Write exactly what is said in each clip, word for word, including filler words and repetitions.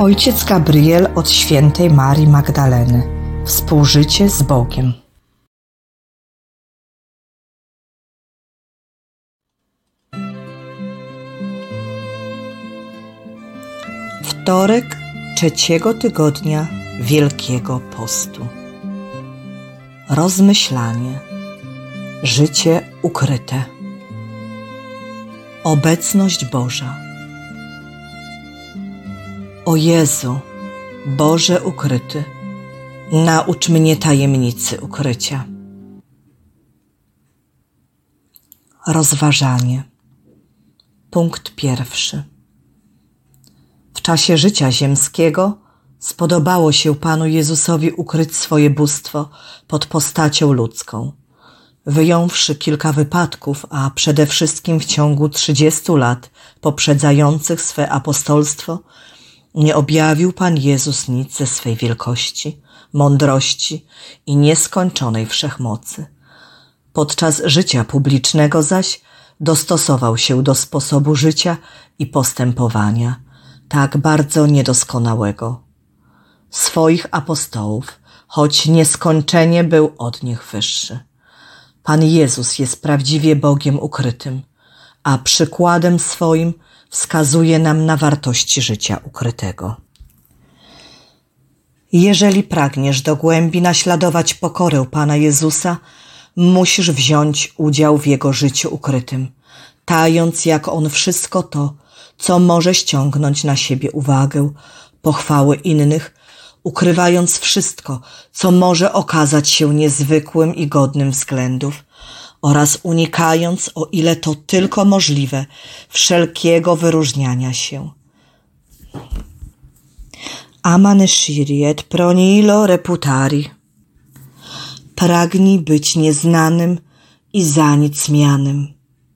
Ojciec Gabriel od świętej Marii Magdaleny. Współżycie z Bogiem. Wtorek trzeciego tygodnia Wielkiego Postu. Rozmyślanie. Życie ukryte. Obecność Boża. O Jezu, Boże ukryty, naucz mnie tajemnicy ukrycia. Rozważanie. Punkt pierwszy. W czasie życia ziemskiego spodobało się Panu Jezusowi ukryć swoje bóstwo pod postacią ludzką. Wyjąwszy kilka wypadków, a przede wszystkim w ciągu trzydziestu lat poprzedzających swe apostolstwo, nie objawił Pan Jezus nic ze swej wielkości, mądrości i nieskończonej wszechmocy. Podczas życia publicznego zaś dostosował się do sposobu życia i postępowania, tak bardzo niedoskonałego, swoich apostołów, choć nieskończenie był od nich wyższy. Pan Jezus jest prawdziwie Bogiem ukrytym, a przykładem swoim wskazuje nam na wartości życia ukrytego. Jeżeli pragniesz do głębi naśladować pokorę Pana Jezusa, musisz wziąć udział w Jego życiu ukrytym, tając jak On wszystko to, co może ściągnąć na siebie uwagę, pochwały innych, ukrywając wszystko, co może okazać się niezwykłym i godnym względów, oraz unikając, o ile to tylko możliwe, wszelkiego wyróżniania się. Amaneshiri et pronilo reputari. Pragnij być nieznanym i za nic mianym.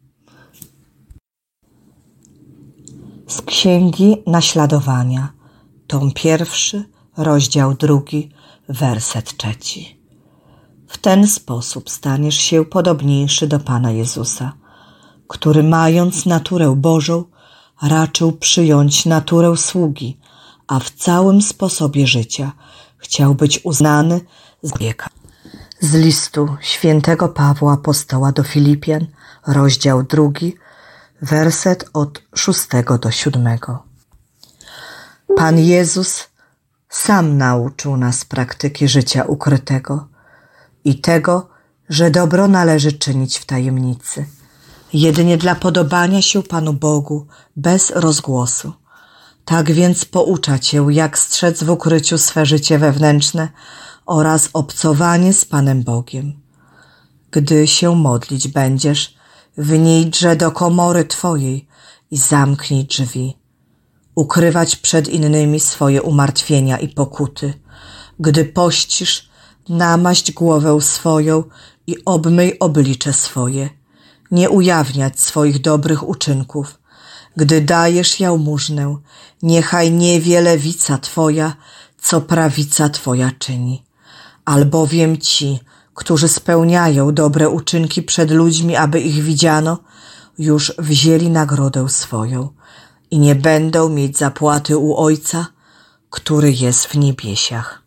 Z Księgi Naśladowania, tom pierwszy, rozdział drugi, werset trzeci. W ten sposób staniesz się podobniejszy do Pana Jezusa, który mając naturę Bożą, raczył przyjąć naturę sługi, a w całym sposobie życia chciał być uznany za człowieka. Z listu świętego Pawła apostoła do Filipian, rozdział drugi, werset od szóstego do siódmego. Pan Jezus sam nauczył nas praktyki życia ukrytego i tego, że dobro należy czynić w tajemnicy, jedynie dla podobania się Panu Bogu, bez rozgłosu. Tak więc poucza Cię, jak strzec w ukryciu swe życie wewnętrzne oraz obcowanie z Panem Bogiem. Gdy się modlić będziesz, wnijdźże do komory Twojej i zamknij drzwi. Ukrywać przed innymi swoje umartwienia i pokuty. Gdy pościsz, namaść głowę swoją i obmyj oblicze swoje. Nie ujawniać swoich dobrych uczynków. Gdy dajesz jałmużnę, niechaj nie wie lewica Twoja, co prawica Twoja czyni. Albowiem ci, którzy spełniają dobre uczynki przed ludźmi, aby ich widziano, już wzięli nagrodę swoją i nie będą mieć zapłaty u Ojca, który jest w niebiesiach.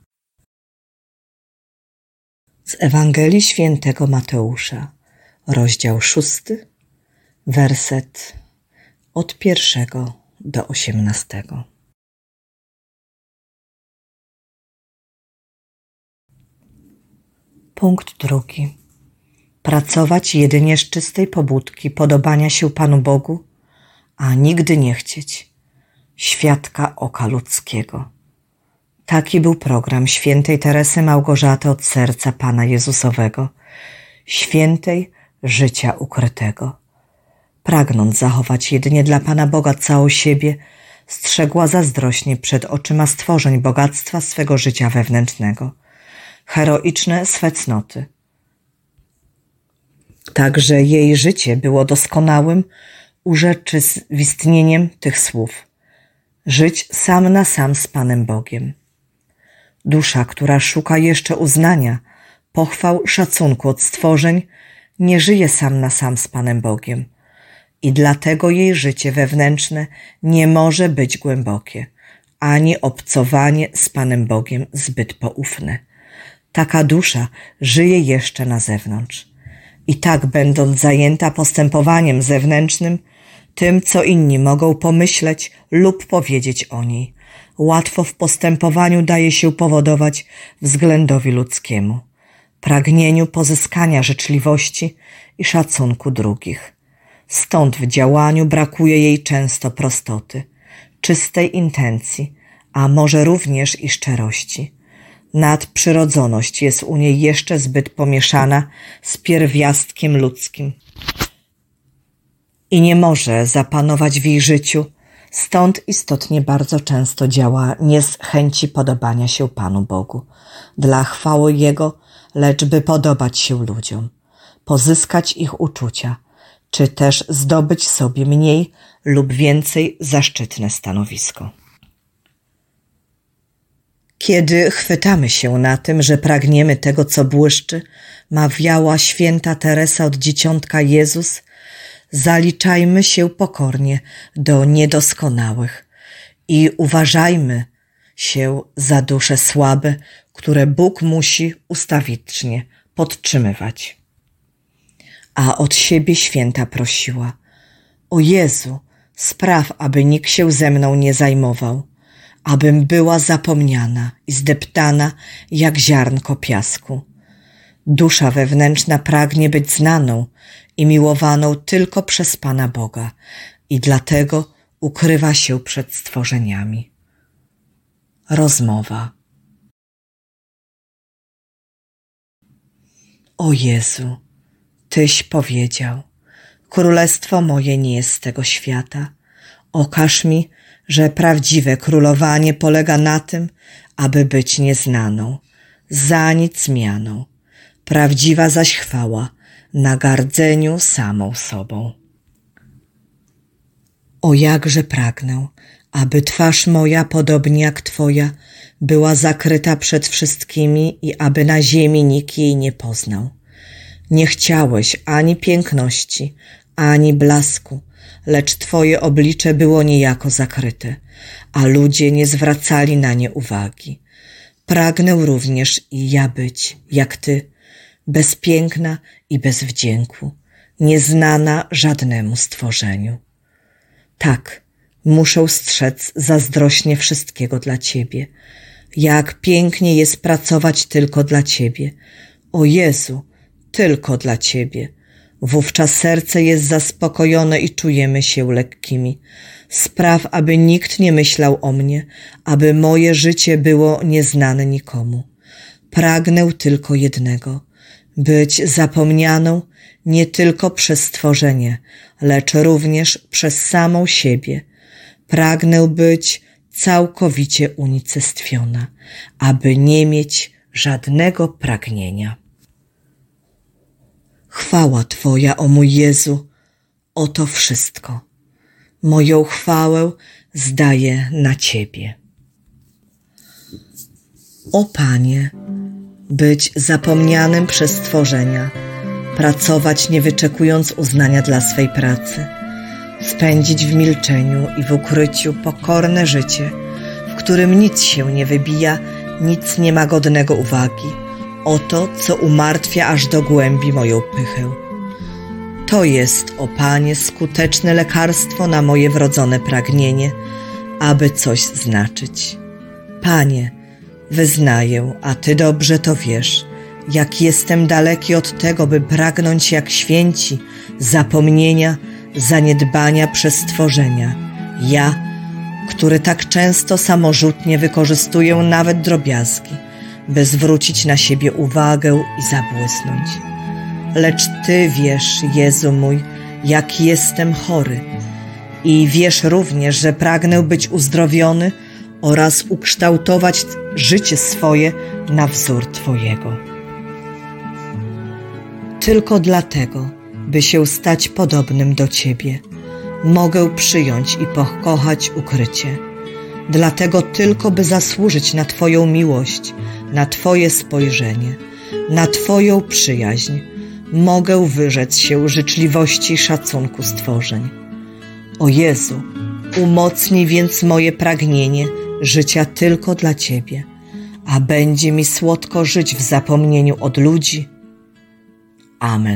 Z Ewangelii Świętego Mateusza, rozdział szósty, werset od pierwszego do osiemnastego. Punkt drugi. Pracować jedynie z czystej pobudki podobania się Panu Bogu, a nigdy nie chcieć świadka oka ludzkiego. Taki był program świętej Teresy Małgorzaty od serca Pana Jezusowego, świętej życia ukrytego. Pragnąc zachować jedynie dla Pana Boga całą siebie, strzegła zazdrośnie przed oczyma stworzeń bogactwa swego życia wewnętrznego, heroiczne swe cnoty. Także jej życie było doskonałym urzeczywistnieniem tych słów. Żyć sam na sam z Panem Bogiem. Dusza, która szuka jeszcze uznania, pochwał, szacunku od stworzeń, nie żyje sam na sam z Panem Bogiem, i dlatego jej życie wewnętrzne nie może być głębokie, ani obcowanie z Panem Bogiem zbyt poufne. Taka dusza żyje jeszcze na zewnątrz. I tak, będąc zajęta postępowaniem zewnętrznym, tym, co inni mogą pomyśleć lub powiedzieć o niej, łatwo w postępowaniu daje się powodować względowi ludzkiemu, pragnieniu pozyskania życzliwości i szacunku drugich. Stąd w działaniu brakuje jej często prostoty, czystej intencji, a może również i szczerości. Nadprzyrodzoność jest u niej jeszcze zbyt pomieszana z pierwiastkiem ludzkim i nie może zapanować w jej życiu, stąd istotnie bardzo często działa nie z chęci podobania się Panu Bogu, dla chwały Jego, lecz by podobać się ludziom, pozyskać ich uczucia, czy też zdobyć sobie mniej lub więcej zaszczytne stanowisko. Kiedy chwytamy się na tym, że pragniemy tego, co błyszczy, mawiała święta Teresa od Dzieciątka Jezus, zaliczajmy się pokornie do niedoskonałych i uważajmy się za dusze słabe, które Bóg musi ustawicznie podtrzymywać. A od siebie święta prosiła: o Jezu, spraw, aby nikt się ze mną nie zajmował, abym była zapomniana i zdeptana jak ziarnko piasku. Dusza wewnętrzna pragnie być znaną i miłowaną tylko przez Pana Boga i dlatego ukrywa się przed stworzeniami. Rozmowa. O Jezu, Tyś powiedział: królestwo moje nie jest z tego świata. Okaż mi, że prawdziwe królowanie polega na tym, aby być nieznaną, za nic mianą. Prawdziwa zaś chwała na gardzeniu samą sobą. O jakże pragnę, aby twarz moja, podobnie jak Twoja, była zakryta przed wszystkimi i aby na ziemi nikt jej nie poznał. Nie chciałeś ani piękności, ani blasku, lecz Twoje oblicze było niejako zakryte, a ludzie nie zwracali na nie uwagi. Pragnę również i ja być, jak Ty, bez piękna i bez wdzięku, nieznana żadnemu stworzeniu. Tak, muszę strzec zazdrośnie wszystkiego dla Ciebie. Jak pięknie jest pracować tylko dla Ciebie. O Jezu, tylko dla Ciebie. Wówczas serce jest zaspokojone i czujemy się lekkimi. Spraw, aby nikt nie myślał o mnie, aby moje życie było nieznane nikomu. Pragnę tylko jednego, być zapomnianą nie tylko przez stworzenie, lecz również przez samą siebie. Pragnę być całkowicie unicestwiona, aby nie mieć żadnego pragnienia. Chwała Twoja, o mój Jezu, oto wszystko. Moją chwałę zdaję na Ciebie. O Panie, być zapomnianym przez stworzenia, pracować nie wyczekując uznania dla swej pracy, spędzić w milczeniu i w ukryciu pokorne życie, w którym nic się nie wybija, nic nie ma godnego uwagi. Oto, co umartwia aż do głębi moją pychę. To jest, o Panie, skuteczne lekarstwo na moje wrodzone pragnienie, aby coś znaczyć. Panie, wyznaję, a Ty dobrze to wiesz, jak jestem daleki od tego, by pragnąć jak święci zapomnienia, zaniedbania przez stworzenia. Ja, który tak często samorzutnie wykorzystuję nawet drobiazgi, by zwrócić na siebie uwagę i zabłysnąć. Lecz Ty wiesz, Jezu mój, jak jestem chory i wiesz również, że pragnę być uzdrowiony oraz ukształtować życie swoje na wzór Twojego. Tylko dlatego, by się stać podobnym do Ciebie, mogę przyjąć i pokochać ukrycie. Dlatego tylko, by zasłużyć na Twoją miłość, na Twoje spojrzenie, na Twoją przyjaźń, mogę wyrzec się życzliwości i szacunku stworzeń. O Jezu, umocnij więc moje pragnienie życia tylko dla Ciebie, a będzie mi słodko żyć w zapomnieniu od ludzi. Amen.